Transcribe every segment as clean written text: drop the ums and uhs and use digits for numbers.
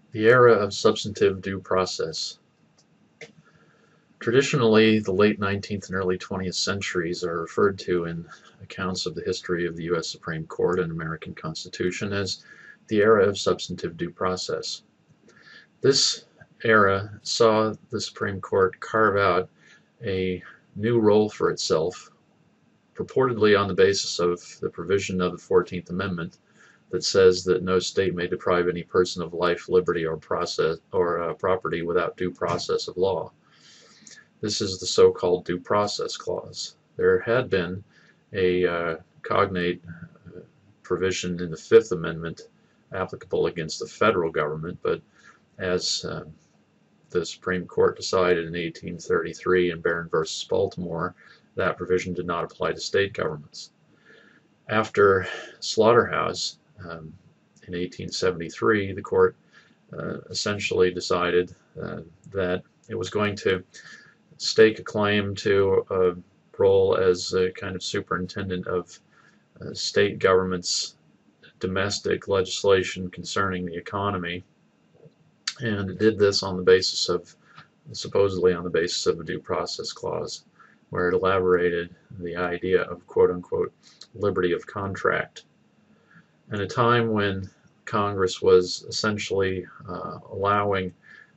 The era of substantive due process. Traditionally, the late 19th and early 20th centuries are referred to in accounts of the history of the U.S. Supreme Court and American Constitution as the era of substantive due process. This era saw the Supreme Court carve out a new role for itself, purportedly on the basis of the provision of the 14th Amendment that says that no state may deprive any person of life, liberty, or property without due process of law. This is the so-called Due Process Clause. There had been a cognate provision in the Fifth Amendment applicable against the federal government, but as the Supreme Court decided in 1833 in Barron versus Baltimore, that provision did not apply to state governments. After Slaughterhouse, in 1873, the court essentially decided that it was going to stake a claim to a role as a kind of superintendent of state government's domestic legislation concerning the economy, and it did this on the basis of, supposedly on the basis of a due process clause, where it elaborated the idea of quote-unquote liberty of contract. At a time when Congress was essentially allowing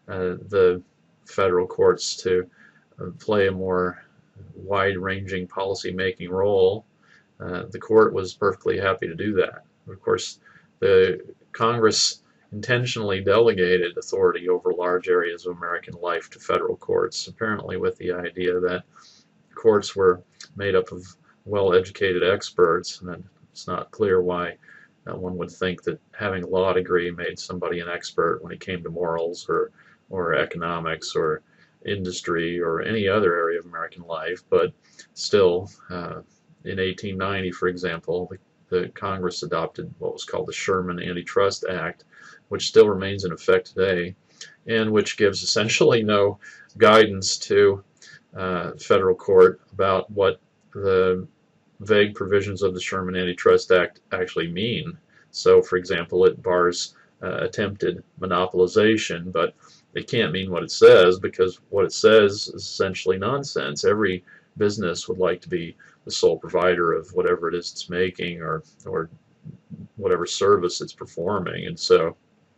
the federal courts to play a more wide-ranging policy-making role, the court was perfectly happy to do that. Of course, the Congress intentionally delegated authority over large areas of American life to federal courts, apparently with the idea that courts were made up of well-educated experts, and it's not clear why one would think that having a law degree made somebody an expert when it came to morals or economics or industry or any other area of American life, but still, in 1890, for example, the Congress adopted what was called the Sherman Antitrust Act, which still remains in effect today, and which gives essentially no guidance to federal court about what the vague provisions of the Sherman Antitrust Act actually mean. So, for example, it bars attempted monopolization, but it can't mean what it says, because what it says is essentially nonsense. Every business would like to be the sole provider of whatever it is it's making, or whatever service it's performing. And so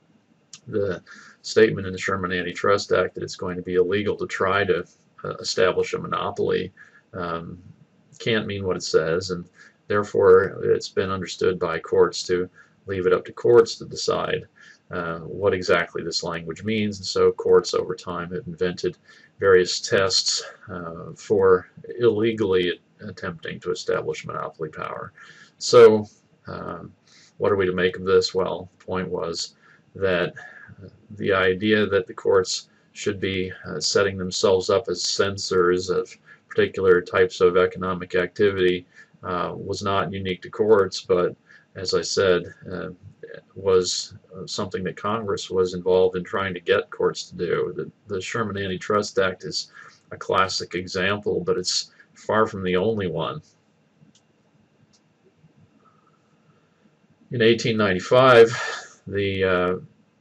the statement in the Sherman Antitrust Act that it's going to be illegal to try to establish a monopoly can't mean what it says, and therefore it's been understood by courts to leave it up to courts to decide what exactly this language means. And so courts over time have invented various tests for illegally attempting to establish monopoly power. So what are we to make of this? Well, the point was that the idea that the courts should be setting themselves up as censors of particular types of economic activity was not unique to courts, but as I said, was something that Congress was involved in trying to get courts to do. The Sherman Antitrust Act is a classic example, but it's far from the only one. In 1895, the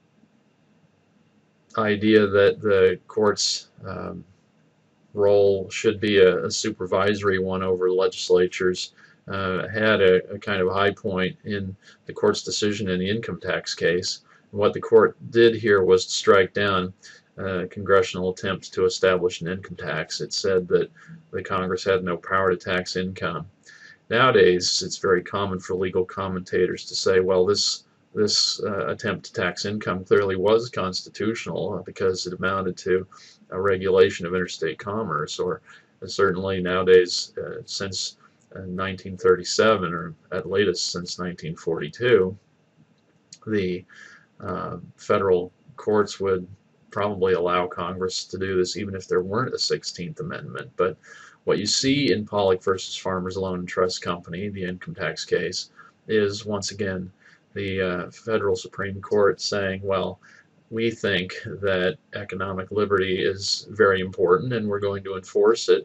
idea that the courts role should be a supervisory one over legislatures had a kind of high point in the court's decision in the income tax case. And what the court did here was to strike down congressional attempts to establish an income tax. It said that the Congress had no power to tax income. Nowadays, it's very common for legal commentators to say, well, this attempt to tax income clearly was constitutional because it amounted to a regulation of interstate commerce, or certainly nowadays since 1937, or at latest since 1942, the federal courts would probably allow Congress to do this even if there weren't a 16th Amendment. But what you see in Pollock versus Farmers Loan and Trust Company, the income tax case, is once again the federal Supreme Court saying, well, we think that economic liberty is very important and we're going to enforce it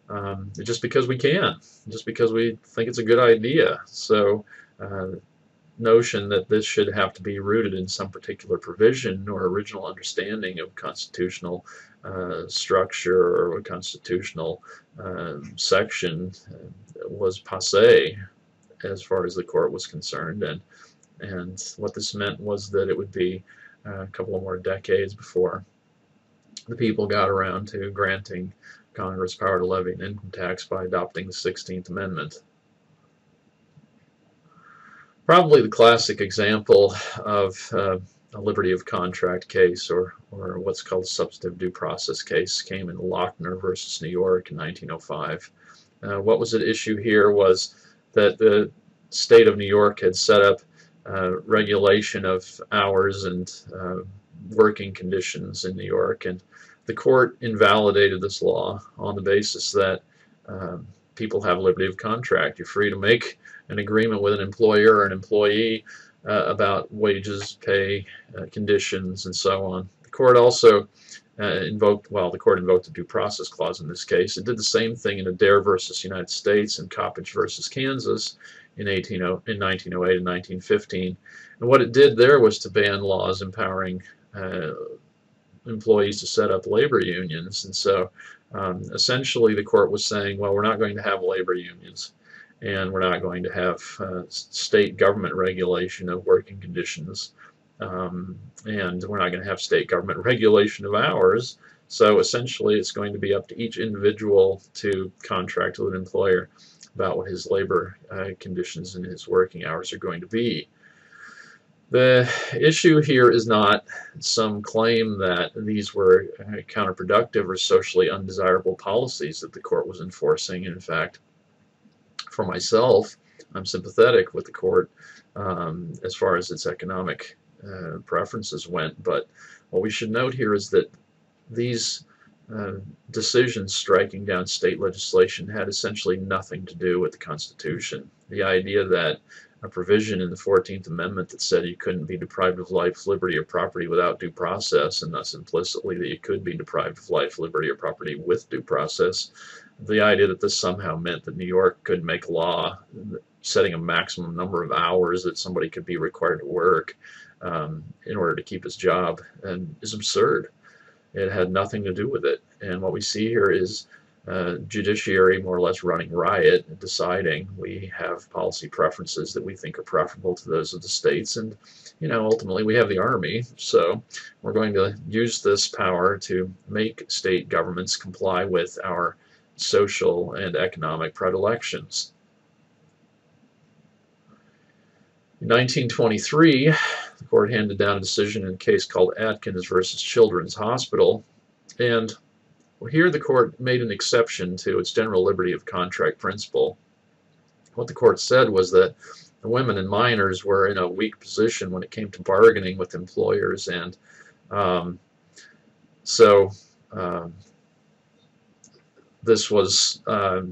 just because we can, just because we think it's a good idea. So notion that this should have to be rooted in some particular provision or original understanding of constitutional structure or a constitutional section was passé as far as the court was concerned, and what this meant was that it would be a couple of more decades before the people got around to granting Congress power to levy an income tax by adopting the 16th Amendment. Probably the classic example of a liberty of contract case, or what's called a substantive due process case, came in Lochner versus New York in 1905. What was at issue here was that the state of New York had set up regulation of hours and working conditions in New York, and the court invalidated this law on the basis that people have liberty of contract. You're free to make an agreement with an employer or an employee about wages, pay, conditions, and so on. The court also the court invoked the due process clause in this case. It did the same thing in Adair versus United States and Coppedge versus Kansas in 1908 and 1915. And what it did there was to ban laws empowering employees to set up labor unions. And so essentially the court was saying, well, we're not going to have labor unions, and we're not going to have state government regulation of working conditions, and we're not going to have state government regulation of hours. So essentially it's going to be up to each individual to contract with an employer about what his labor conditions and his working hours are going to be. The issue here is not some claim that these were counterproductive or socially undesirable policies that the court was enforcing. In fact, for myself, I'm sympathetic with the court as far as its economic preferences went, but what we should note here is that these decisions striking down state legislation had essentially nothing to do with the Constitution. The idea that a provision in the 14th Amendment that said you couldn't be deprived of life, liberty, or property without due process, and thus implicitly that you could be deprived of life, liberty, or property with due process, the idea that this somehow meant that New York could make law setting a maximum number of hours that somebody could be required to work in order to keep his job is absurd. It had nothing to do with it. And what we see here is judiciary more or less running riot, deciding we have policy preferences that we think are preferable to those of the states, and ultimately we have the army, so we're going to use this power to make state governments comply with our social and economic predilections. In 1923, the court handed down a decision in a case called Atkins versus Children's Hospital, and here the court made an exception to its general liberty of contract principle. What the court said was that the women and minors were in a weak position when it came to bargaining with employers, and this was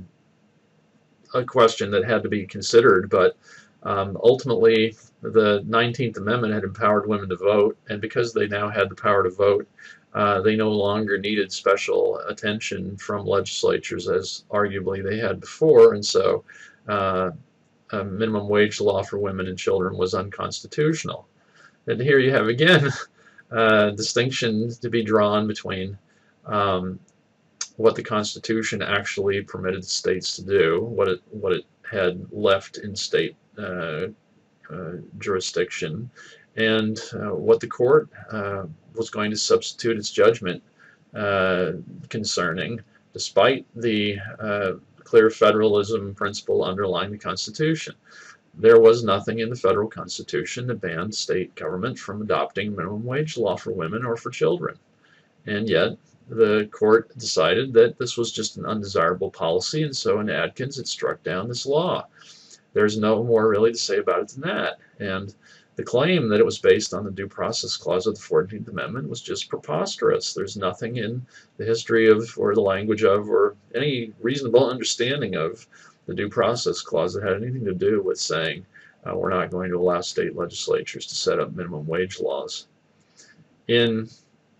a question that had to be considered, but ultimately the 19th Amendment had empowered women to vote, and because they now had the power to vote, they no longer needed special attention from legislatures as arguably they had before, and so a minimum wage law for women and children was unconstitutional. And here you have again a distinction to be drawn between what the Constitution actually permitted states to do, what it had left in state jurisdiction, and what the court was going to substitute its judgment concerning, despite the clear federalism principle underlying the Constitution. There was nothing in the federal Constitution that banned state government from adopting minimum wage law for women or for children. And yet the court decided that this was just an undesirable policy, and so in Atkins it struck down this law. There's no more really to say about it than that. And the claim that it was based on the Due Process Clause of the 14th Amendment was just preposterous. There's nothing in the history of, or the language of, or any reasonable understanding of the Due Process Clause that had anything to do with saying we're not going to allow state legislatures to set up minimum wage laws. In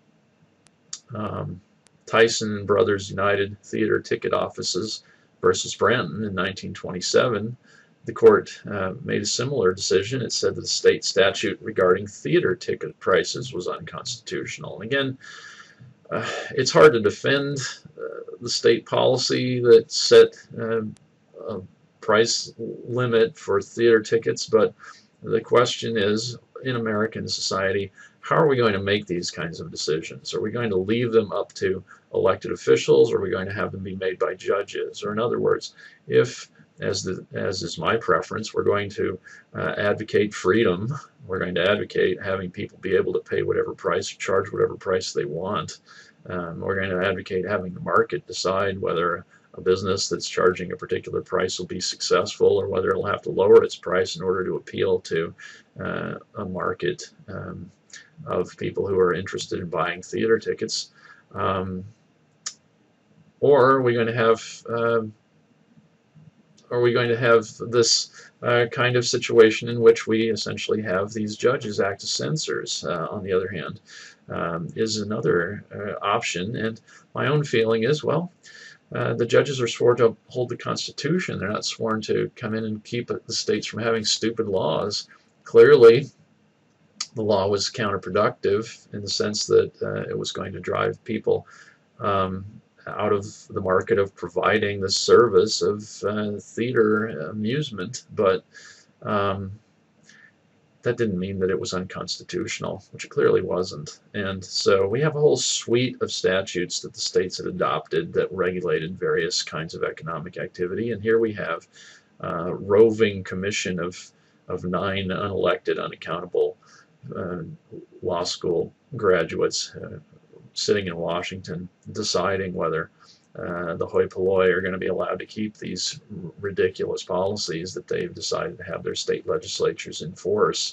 Tyson Brothers United Theater Ticket Offices versus Brenton in 1927, the court made a similar decision. It said that the state statute regarding theater ticket prices was unconstitutional. And again, it's hard to defend the state policy that set a price limit for theater tickets, but the question is, in American society, how are we going to make these kinds of decisions? Are we going to leave them up to elected officials, or are we going to have them be made by judges? Or in other words, if, as is my preference, we're going to advocate freedom, we're going to advocate having people be able to pay whatever price, charge whatever price they want. We're going to advocate having the market decide whether a business that's charging a particular price will be successful, or whether it'll have to lower its price in order to appeal to a market of people who are interested in buying theater tickets. Or are we going to have this kind of situation in which we essentially have these judges act as censors, on the other hand, is another option. And my own feeling is, well, the judges are sworn to uphold the Constitution. They're not sworn to come in and keep the states from having stupid laws. Clearly, the law was counterproductive in the sense that it was going to drive people out of the market of providing the service of theater amusement, but that didn't mean that it was unconstitutional, which it clearly wasn't. And so we have a whole suite of statutes that the states had adopted that regulated various kinds of economic activity, and here we have a roving commission of 9 unelected, unaccountable law school graduates sitting in Washington deciding whether the hoi polloi are going to be allowed to keep these ridiculous policies that they've decided to have their state legislatures enforce.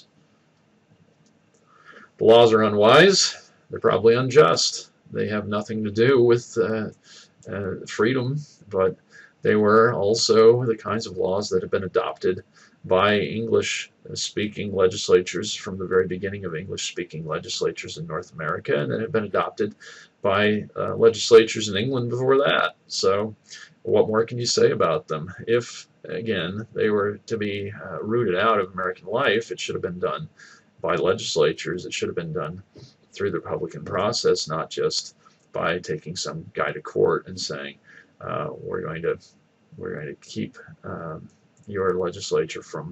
The laws are unwise. They're probably unjust. They have nothing to do with freedom, but they were also the kinds of laws that have been adopted by English-speaking legislatures from the very beginning of English-speaking legislatures in North America, and that have been adopted by legislatures in England before that. So what more can you say about them? If, again, they were to be rooted out of American life, it should have been done by legislatures. It should have been done through the Republican process, not just by taking some guy to court and saying, we're going to keep your legislature from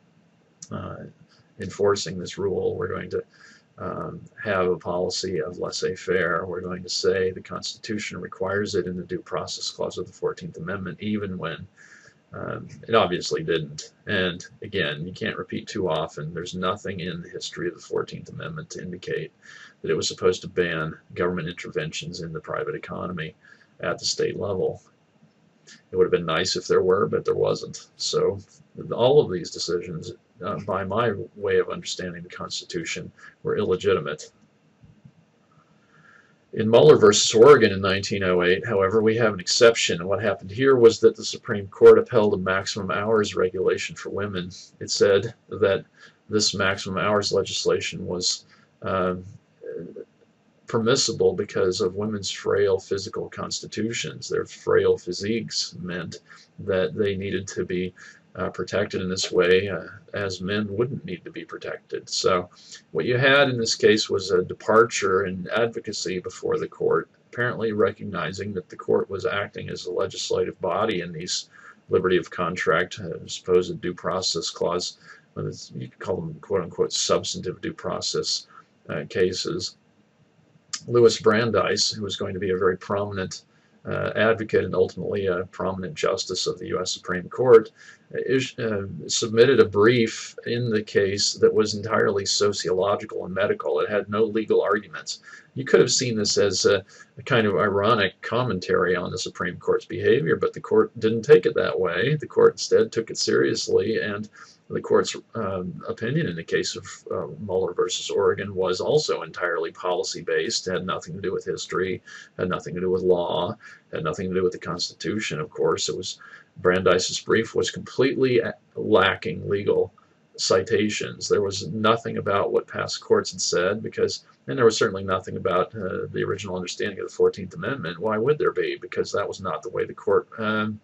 enforcing this rule. We're going to have a policy of laissez-faire. We're going to say the Constitution requires it in the Due Process Clause of the 14th Amendment, even when it obviously didn't. And again, you can't repeat too often, there's nothing in the history of the 14th Amendment to indicate that it was supposed to ban government interventions in the private economy at the state level. It would have been nice if there were, but there wasn't. So all of these decisions, by my way of understanding the Constitution, were illegitimate. In Muller versus Oregon in 1908, however, we have an exception. And what happened here was that the Supreme Court upheld a maximum hours regulation for women. It said that this maximum hours legislation was permissible because of women's frail physical constitutions. Their frail physiques meant that they needed to be protected in this way, as men wouldn't need to be protected. So what you had in this case was a departure in advocacy before the court, apparently recognizing that the court was acting as a legislative body in these liberty of contract, supposed due process clause, you could call them quote-unquote substantive due process cases. Louis Brandeis, who was going to be a very prominent advocate and ultimately a prominent justice of the U.S. Supreme Court, submitted a brief in the case that was entirely sociological and medical. It had no legal arguments. You could have seen this as a kind of ironic commentary on the Supreme Court's behavior, but the court didn't take it that way. The court instead took it seriously, and the court's opinion in the case of Muller versus Oregon was also entirely policy-based, had nothing to do with history, had nothing to do with law, had nothing to do with the Constitution, of course. It was Brandeis's brief was completely lacking legal citations. There was nothing about what past courts had said, and there was certainly nothing about the original understanding of the 14th Amendment. Why would there be? Because that was not the way the court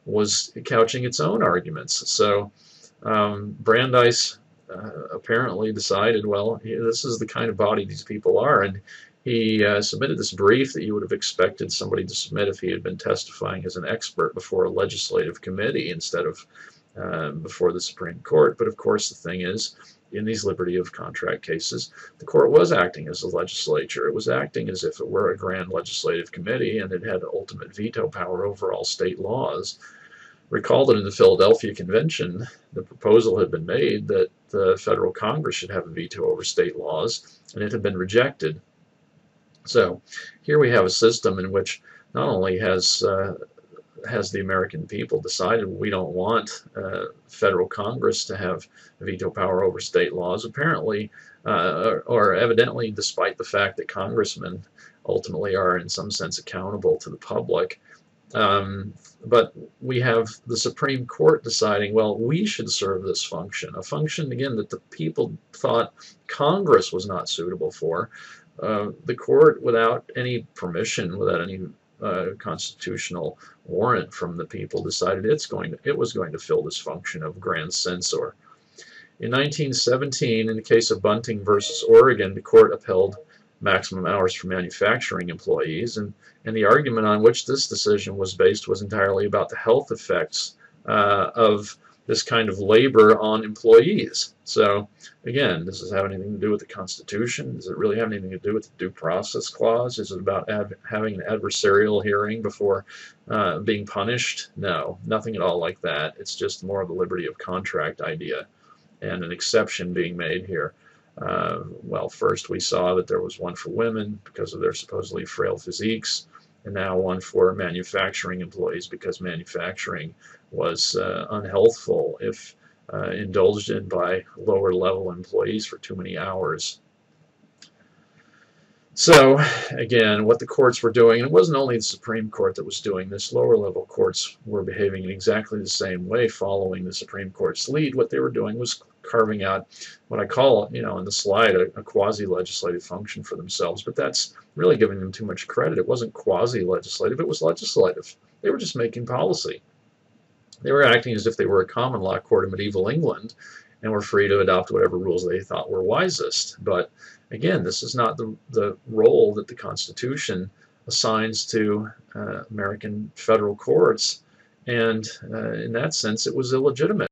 was couching its own arguments. So Brandeis apparently decided, well, this is the kind of body these people are, and he submitted this brief that you would have expected somebody to submit if he had been testifying as an expert before a legislative committee instead of before the Supreme Court. But of course, the thing is, in these liberty of contract cases, the court was acting as a legislature. It was acting as if it were a grand legislative committee, and it had ultimate veto power over all state laws. Recall that in the Philadelphia Convention, the proposal had been made that the federal Congress should have a veto over state laws, and it had been rejected. So here we have a system in which not only has the American people decided we don't want federal Congress to have veto power over state laws, apparently, or evidently, despite the fact that congressmen ultimately are in some sense accountable to the public. But we have the Supreme Court deciding, well, we should serve this function, a function, again, that the people thought Congress was not suitable for. The court, without any permission, without any constitutional warrant from the people, decided it was going to fill this function of grand censor. In 1917, in the case of Bunting versus Oregon, the court upheld maximum hours for manufacturing employees, and the argument on which this decision was based was entirely about the health effects of this kind of labor on employees. So again, does this have anything to do with the Constitution? Does it really have anything to do with the Due Process Clause? Is it about having an adversarial hearing before being punished? No, nothing at all like that. It's just more of the liberty of contract idea, and an exception being made here. Well, first we saw that there was one for women because of their supposedly frail physiques, and now one for manufacturing employees because manufacturing was unhealthful if indulged in by lower level employees for too many hours. So again, what the courts were doing, and it wasn't only the Supreme Court that was doing this, lower level courts were behaving in exactly the same way, following the Supreme Court's lead. What they were doing was carving out what I call, in the slide, a quasi-legislative function for themselves, but that's really giving them too much credit. It wasn't quasi-legislative, it was legislative. They were just making policy. They were acting as if they were a common law court of medieval England and were free to adopt whatever rules they thought were wisest. But again, this is not the role that the Constitution assigns to American federal courts, and in that sense it was illegitimate.